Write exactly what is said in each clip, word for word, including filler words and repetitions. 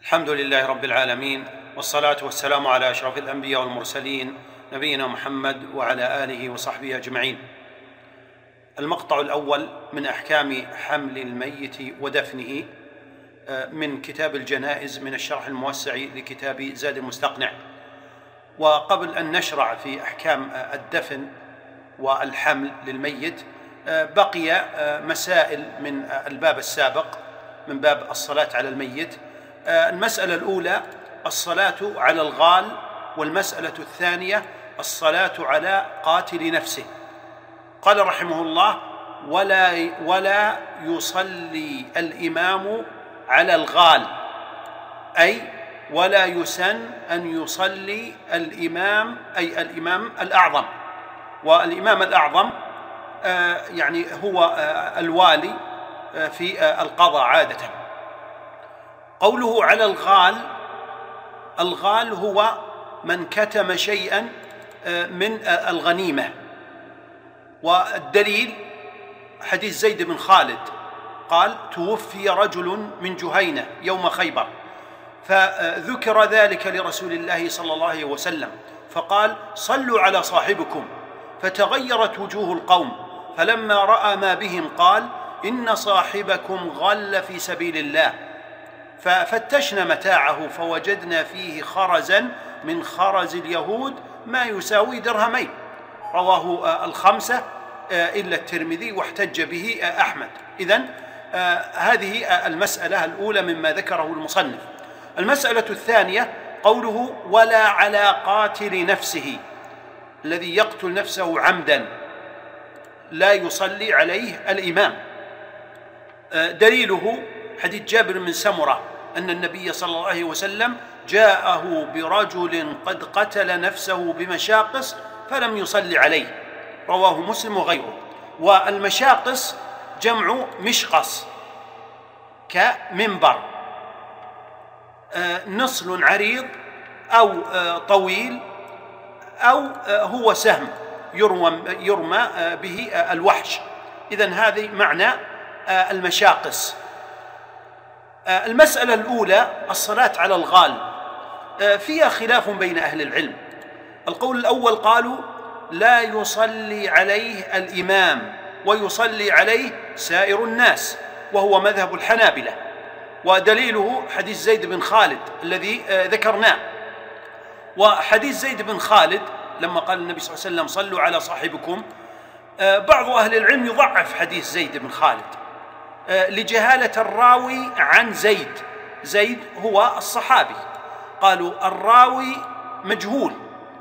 الحمد لله رب العالمين، والصلاة والسلام على أشرف الأنبياء والمرسلين نبينا محمد وعلى آله وصحبه أجمعين. المقطع الأول من أحكام حمل الميت ودفنه من كتاب الجنائز من الشرح الموسع لكتاب زاد المستقنع. وقبل أن نشرع في أحكام الدفن والحمل للميت بقي مسائل من الباب السابق من باب الصلاة على الميت. المسألة الأولى الصلاة على الغال، والمسألة الثانية الصلاة على قاتل نفسه. قال رحمه الله: ولا, ولا يصلي الإمام على الغال، أي ولا يسن أن يصلي الإمام، أي الإمام الأعظم. والإمام الأعظم يعني هو الوالي في القضاء عادة. قوله على الغال، الغال هو من كتم شيئا من الغنيمة. والدليل حديث زيد بن خالد قال: توفي رجل من جهينة يوم خيبر، فذكر ذلك لرسول الله صلى الله عليه وسلم فقال: صلوا على صاحبكم. فتغيرت وجوه القوم، فلما رأى ما بهم قال: إن صاحبكم غل في سبيل الله. ففتشنا متاعه فوجدنا فيه خرزا من خرز اليهود ما يساوي درهمين. رواه الخمسة إلا الترمذي، واحتج به أحمد. إذن هذه المسألة الأولى مما ذكره المصنف. المسألة الثانية قوله: ولا على قاتل نفسه، الذي يقتل نفسه عمدا لا يصلي عليه الإمام. دليله حديث جابر بن سمرة أن النبي صلى الله عليه وسلم جاءه برجل قد قتل نفسه بمشاقص فلم يصلي عليه. رواه مسلم وغيره. والمشاقص جمع مشقص، كمنبر، نصل عريض أو طويل، أو هو سهم يرمى, يرمى به الوحش. إذن هذه معنى المشاقص. المسألة الأولى الصلاة على الغال، فيها خلاف بين أهل العلم. القول الأول قالوا: لا يصلي عليه الإمام ويصلي عليه سائر الناس، وهو مذهب الحنابلة. ودليله حديث زيد بن خالد الذي ذكرناه. وحديث زيد بن خالد لما قال النبي صلى الله عليه وسلم: صلوا على صاحبكم، بعض أهل العلم يضعف حديث زيد بن خالد لجهالة الراوي عن زيد. زيد هو الصحابي، قالوا الراوي مجهول،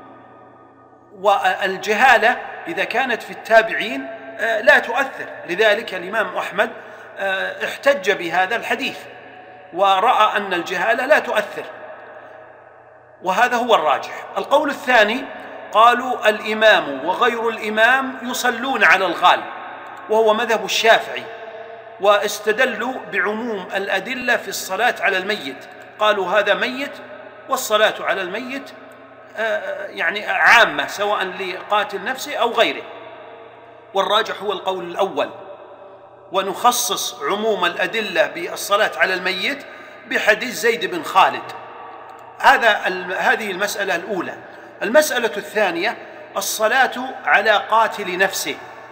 والجهالة إذا كانت في التابعين لا تؤثر. لذلك الإمام أحمد احتج بهذا الحديث ورأى أن الجهالة لا تؤثر، وهذا هو الراجح. القول الثاني قالوا: الإمام وغير الإمام يصلون على الغال، وهو مذهب الشافعي. واستدلوا بعموم الأدلة في الصلاة على الميت، قالوا هذا ميت والصلاة على الميت يعني عامة سواء لقاتل نفسه أو غيره. والراجح هو القول الأول، ونخصص عموم الأدلة بالصلاة على الميت بحديث زيد بن خالد. هذا هذه المسألة الأولى. المسألة الثانية الصلاة على قاتل نفسه.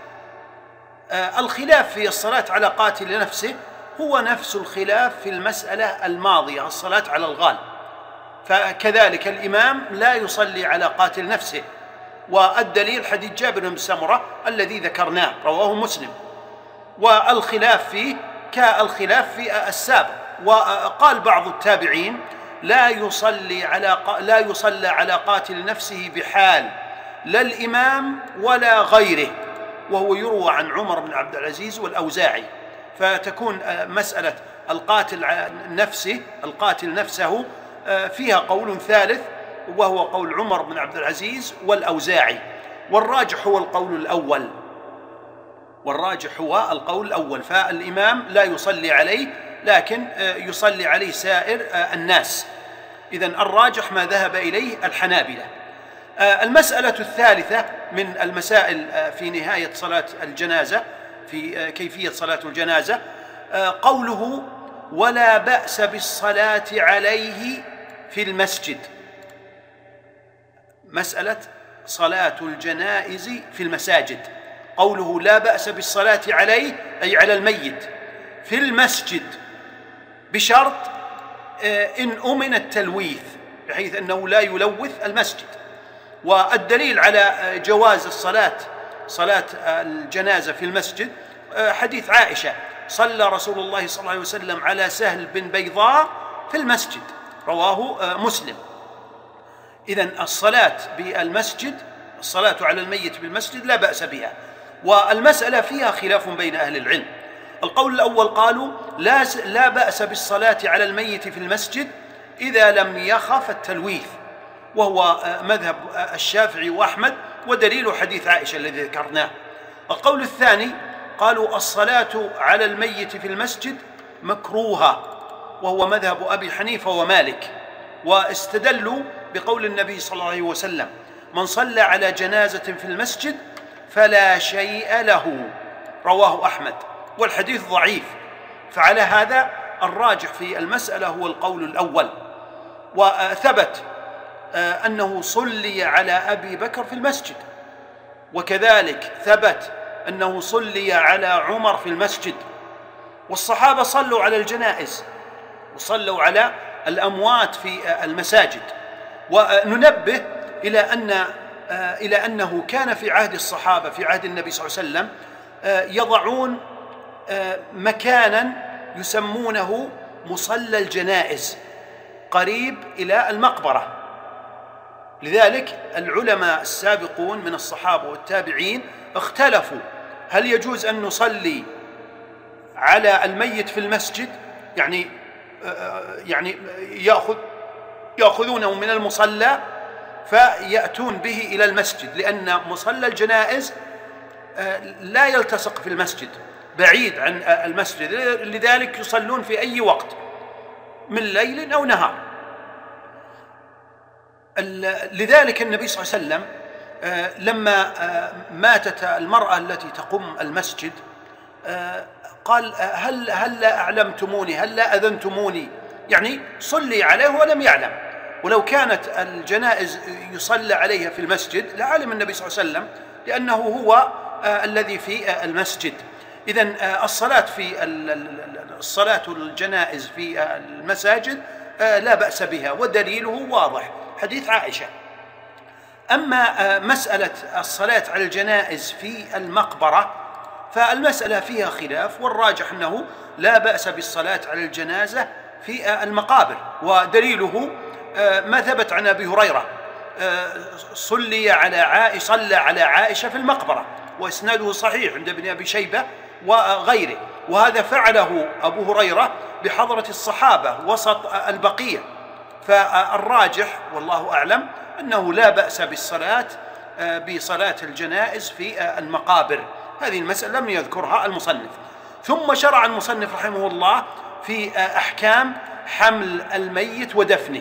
الخلاف في الصلاة على قاتل نفسه هو نفس الخلاف في المسألة الماضية، الصلاة على الغال. فكذلك الإمام لا يصلي على قاتل نفسه، والدليل حديث جابر بن سمرة الذي ذكرناه رواه مسلم. والخلاف فيه كالخلاف في السابق. وقال بعض التابعين: لا يصلي على لا يصلى على قاتل نفسه بحال، لا الإمام ولا غيره، وهو يروى عن عمر بن عبد العزيز والأوزاعي. فتكون مسألة القاتل نفسه القاتل نفسه فيها قول ثالث، وهو قول عمر بن عبد العزيز والأوزاعي. والراجح هو القول الأول والراجح هو القول الأول فالإمام لا يصلي عليه، لكن يصلي عليه سائر الناس. إذن الراجح ما ذهب إليه الحنابلة. المسألة الثالثة من المسائل في نهاية صلاة الجنازة، في كيفية صلاة الجنازة، قوله ولا بأس بالصلاة عليه في المسجد. مسألة صلاة الجنائز في المساجد، قوله لا بأس بالصلاة عليه أي على الميت في المسجد، بشرط إن أمن التلويث بحيث أنه لا يلوث المسجد. والدليل على جواز الصلاة صلاة الجنازة في المسجد حديث عائشة: صلى رسول الله صلى الله عليه وسلم على سهل بن بيضاء في المسجد، رواه مسلم. إذن الصلاة بالمسجد، الصلاة على الميت بالمسجد لا بأس بها. والمسألة فيها خلاف بين أهل العلم. القول الأول قالوا لا, لا بأس بالصلاة على الميت في المسجد إذا لم يخف التلويث، وهو مذهب الشافعي وأحمد، ودليل حديث عائشة الذي ذكرناه. القول الثاني قالوا الصلاة على الميت في المسجد مكروهة، وهو مذهب أبي حنيفة ومالك، واستدلوا بقول النبي صلى الله عليه وسلم: من صلى على جنازة في المسجد فلا شيء له، رواه أحمد، والحديث ضعيف. فعلى هذا الراجح في المسألة هو القول الأول. وثبت أنه صلي على أبي بكر في المسجد، وكذلك ثبت أنه صلي على عمر في المسجد، والصحابة صلوا على الجنائز وصلوا على الأموات في المساجد. وننبه إلى أن إلى أنه كان في عهد الصحابة في عهد النبي صلى الله عليه وسلم يضعون مكانا يسمونه مصلى الجنائز قريب إلى المقبرة. لذلك العلماء السابقون من الصحابة والتابعين اختلفوا هل يجوز أن نصلي على الميت في المسجد، يعني يعني يأخذ يأخذونه من المصلى فيأتون به إلى المسجد، لأن مصلى الجنائز لا يلتصق في المسجد، بعيد عن المسجد، لذلك يصلون في أي وقت من ليل أو نهار. لذلك النبي صلى الله عليه وسلم لما ماتت المرأة التي تقوم المسجد قال: هل هل أعلمتموني، هل لا أذنتموني، يعني صلي عليه ولم يعلم. ولو كانت الجنائز يصلى عليها في المسجد لعلم النبي صلى الله عليه وسلم، لأنه هو الذي في المسجد. إذن الصلاة في الصلاة الجنائز في المساجد لا بأس بها، ودليله واضح حديث عائشة. أما مسألة الصلاة على الجنائز في المقبرة فالمسألة فيها خلاف، والراجح أنه لا بأس بالصلاة على الجنازة في المقابر، ودليله ما ثبت عن أبي هريرة: صلي على عائشة صلى على عائشة في المقبرة، وإسناده صحيح عند ابن أبي شيبة وغيره. وهذا فعله أبو هريرة بحضرة الصحابة وسط البقية. فالراجح والله أعلم أنه لا بأس بالصلاة بصلاة الجنائز في المقابر. هذه المسألة لم يذكرها المصنف. ثم شرع المصنف رحمه الله في أحكام حمل الميت ودفنه.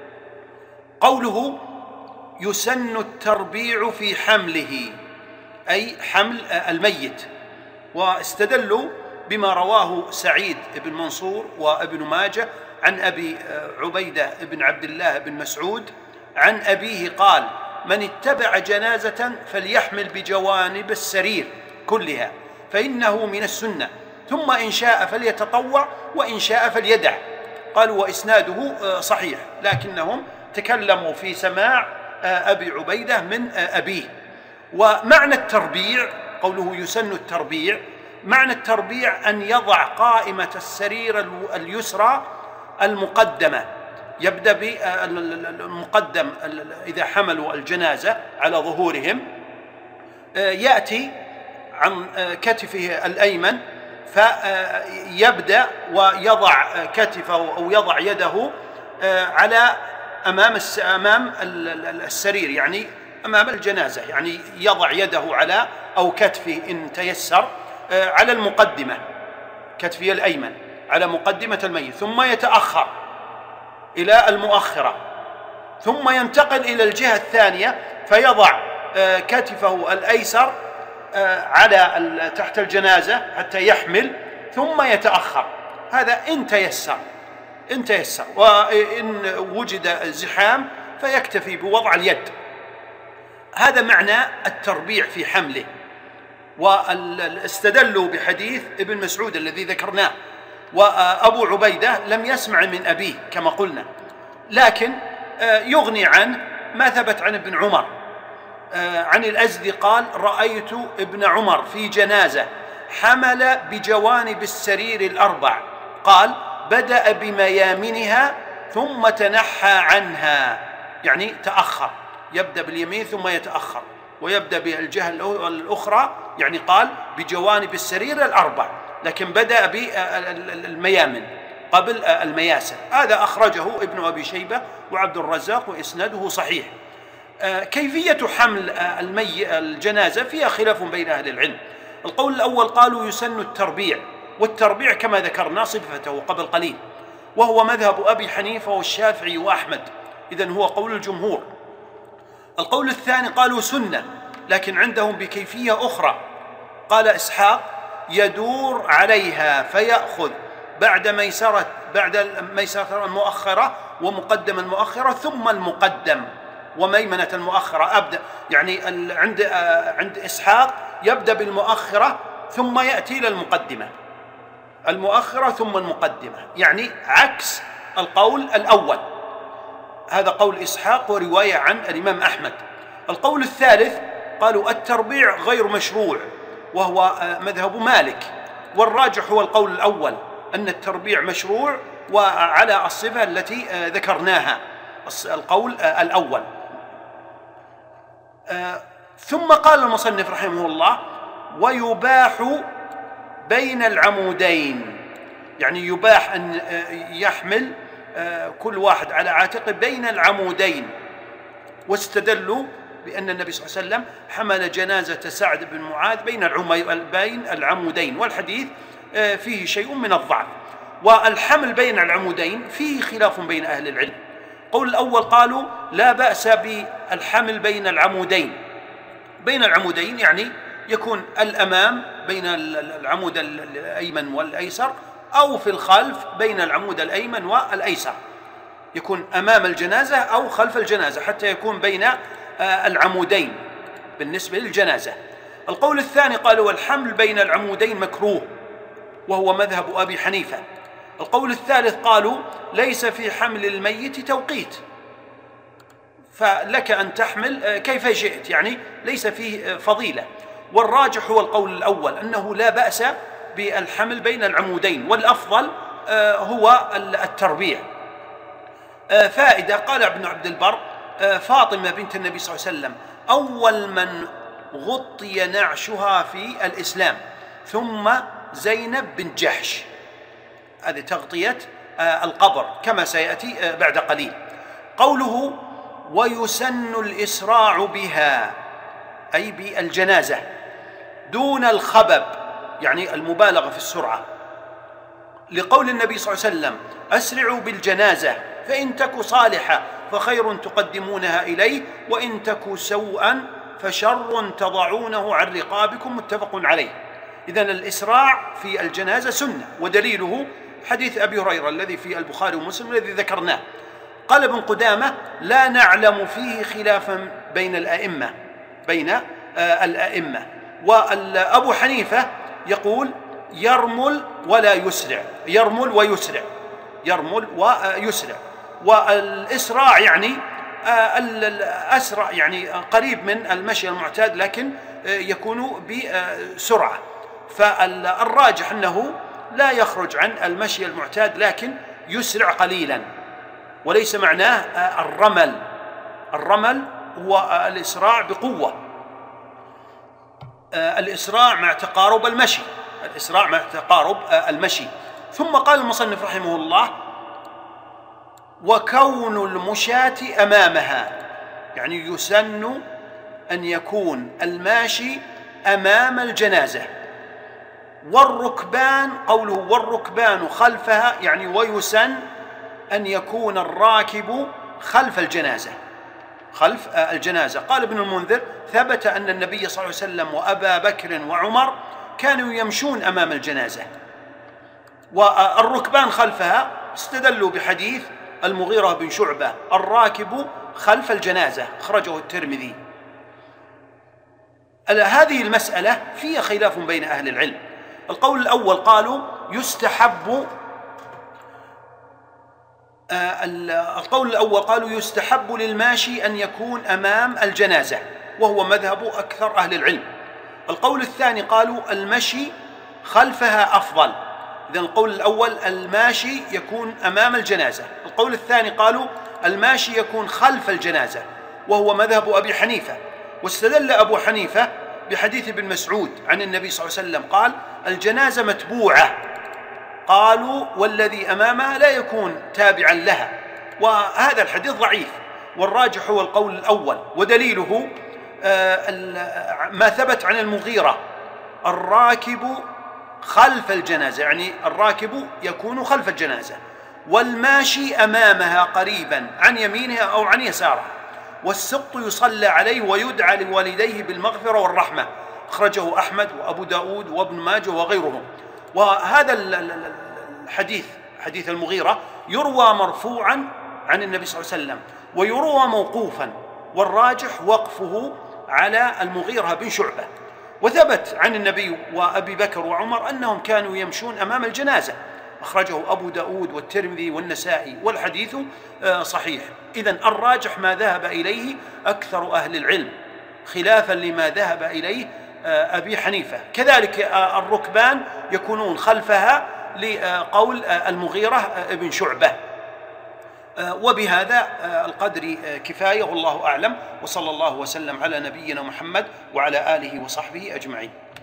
قوله يسن التربيع في حمله أي حمل الميت، واستدلوا بما رواه سعيد بن منصور وابن ماجه عن أبي عبيدة بن عبد الله بن مسعود عن أبيه قال: من اتبع جنازة فليحمل بجوانب السرير كلها فإنه من السنة، ثم إن شاء فليتطوع وإن شاء فليدع. قالوا وإسناده صحيح، لكنهم تكلموا في سماع أبي عبيدة من أبيه. ومعنى التربيع، قوله يسن التربيع، معنى التربيع أن يضع قائمة السرير اليسرى المقدمة، يبدأ بالمقدم إذا حملوا الجنازة على ظهورهم، يأتي عن كتفه الأيمن فيبدأ ويضع كتفه أو يضع يده على أمام أمام السرير، يعني أمام الجنازة، يعني يضع يده على أو كتفه إن تيسر على المقدمة، كتفه الأيمن على مقدمة الميت، ثم يتأخر إلى المؤخرة، ثم ينتقل إلى الجهة الثانية فيضع كتفه الأيسر على تحت الجنازة حتى يحمل، ثم يتأخر. هذا إن تيسر إن تيسر وإن وجد زحام فيكتفي بوضع اليد. هذا معنى التربيع في حمله. واستدلوا بحديث ابن مسعود الذي ذكرناه، وأبو عبيدة لم يسمع من أبيه كما قلنا، لكن يغني عنه ما ثبت عن ابن عمر عن الأزدي قال: رأيت ابن عمر في جنازة حمل بجوانب السرير الأربع، قال: بدأ بميامنها ثم تنحى عنها، يعني تأخر، يبدأ باليمين ثم يتأخر، ويبدأ بالجهة الأخرى، يعني قال بجوانب السرير الأربع، لكن بدأ بالميامن قبل المياسر. هذا أخرجه ابن أبي شيبة وعبد الرزاق وإسناده صحيح. كيفية حمل المي الجنازة فيها خلاف بين أهل العلم. القول الأول قالوا يسن التربيع، والتربيع كما ذكرنا صفته قبل قليل، وهو مذهب أبي حنيفة والشافعي وأحمد، إذن هو قول الجمهور. القول الثاني قالوا سنة، لكن عندهم بكيفية أخرى. قال إسحاق: يدور عليها فيأخذ بعد ميسرة بعد الميسرة المؤخرة ومقدم المؤخرة ثم المقدم وميمنة المؤخرة أبدأ، يعني عند عند إسحاق يبدأ بالمؤخرة ثم يأتي إلى المقدمة، المؤخرة ثم المقدمة، يعني عكس القول الأول. هذا قول إسحاق ورواية عن الإمام أحمد. القول الثالث قالوا التربيع غير مشروع، وهو مذهب مالك، والراجح هو القول الأول أن التربيع مشروع وعلى الصفة التي ذكرناها، القول الأول. ثم قال المصنف رحمه الله: ويباح بين العمودين، يعني يباح أن يحمل كل واحد على عاتقه بين العمودين. واستدلوا بأن النبي صلى الله عليه وسلم حمل جنازة سعد بن معاذ بين بين العمودين، والحديث فيه شيء من الضعف. والحمل بين العمودين فيه خلاف بين أهل العلم. قول الأول قالوا لا بأس بالحمل بين العمودين، بين العمودين يعني يكون الأمام بين العمود الأيمن والأيسر، أو في الخلف بين العمود الأيمن والأيسر، يكون أمام الجنازة أو خلف الجنازة، حتى يكون بين العمودين بالنسبة للجنازة. القول الثاني قالوا والحمل بين العمودين مكروه، وهو مذهب أبي حنيفة. القول الثالث قالوا ليس في حمل الميت توقيت، فلك أن تحمل كيف شئت، يعني ليس فيه فضيلة. والراجح هو القول الأول أنه لا بأس بالحمل بين العمودين، والأفضل هو التربيع. فائدة قال ابن عبد البر: فاطمة بنت النبي صلى الله عليه وسلم أول من غطي نعشها في الإسلام، ثم زينب بن جحش، هذه تغطية القبر كما سيأتي بعد قليل. قوله ويسن الإسراع بها أي بالجنازة دون الخبب، يعني المبالغة في السرعة، لقول النبي صلى الله عليه وسلم أسرعوا بالجنازة فإن تك صالحة فخير تقدمونها إليه وإن تك سوءا فشر تضعونه عن رقابكم، متفق عليه. إذن الإسراع في الجنازة سنة، ودليله حديث أبي هريرة الذي في البخاري ومسلم الذي ذكرناه. قال ابن قدامة لا نعلم فيه خلافا بين الأئمة بين الأئمة. وأبو حنيفة يقول يرمل ولا يسرع، يرمل ويسرع، يرمل ويسرع. والإسراع يعني الأسرع، يعني قريب من المشي المعتاد لكن يكون بسرعة. فالراجح أنه لا يخرج عن المشي المعتاد لكن يسرع قليلا، وليس معناه الرمل. الرمل هو الإسراع بقوة، الإسراع مع تقارب المشي، الإسراع مع تقارب المشي. ثم قال المصنف رحمه الله وكون المشاة أمامها، يعني يسن أن يكون الماشي أمام الجنازة. والركبان، قوله والركبان خلفها، يعني ويسن أن يكون الراكب خلف الجنازة، خلف الجنازة. قال ابن المنذر ثبت أن النبي صلى الله عليه وسلم وأبا بكر وعمر كانوا يمشون أمام الجنازة. والركبان خلفها استدلوا بحديث المغيرة بن شعبة الراكب خلف الجنازة، أخرجه الترمذي. هذه المسألة فيها خلاف بين أهل العلم. القول الأول قالوا يستحب القول الأول قالوا يستحب للماشي أن يكون أمام الجنازة، وهو مذهب أكثر أهل العلم. القول الثاني قالوا المشي خلفها أفضل. إذن القول الأول الماشي يكون أمام الجنازة. القول الثاني قالوا الماشي يكون خلف الجنازة، وهو مذهب أبي حنيفة. واستدل أبو حنيفة بحديث ابن مسعود عن النبي صلى الله عليه وسلم قال الجنازة متبوعة، قالوا والذي أمامها لا يكون تابعا لها، وهذا الحديث ضعيف، والراجح هو القول الأول. ودليله ما ثبت عن المغيرة الراكب خلف الجنازة، يعني الراكب يكون خلف الجنازة، والماشي أمامها قريبا عن يمينها أو عن يسارها، والسقط يصلى عليه ويدعى لوالديه بالمغفرة والرحمة، أخرجه أحمد وأبو داود وابن ماجه وغيرهم. وهذا الحديث حديث المغيرة يروى مرفوعا عن النبي صلى الله عليه وسلم ويروى موقوفا، والراجح وقفه على المغيرة بن شعبة. وثبت عن النبي وأبي بكر وعمر أنهم كانوا يمشون أمام الجنازة، أخرجه أبو داود والترمذي والنسائي، والحديث صحيح. إذن الراجح ما ذهب إليه أكثر أهل العلم، خلافا لما ذهب إليه أبي حنيفة. كذلك الركبان يكونون خلفها لقول المغيرة بن شعبة. وبهذا القدر كفاية، والله أعلم، وصلى الله وسلم على نبينا محمد وعلى آله وصحبه أجمعين.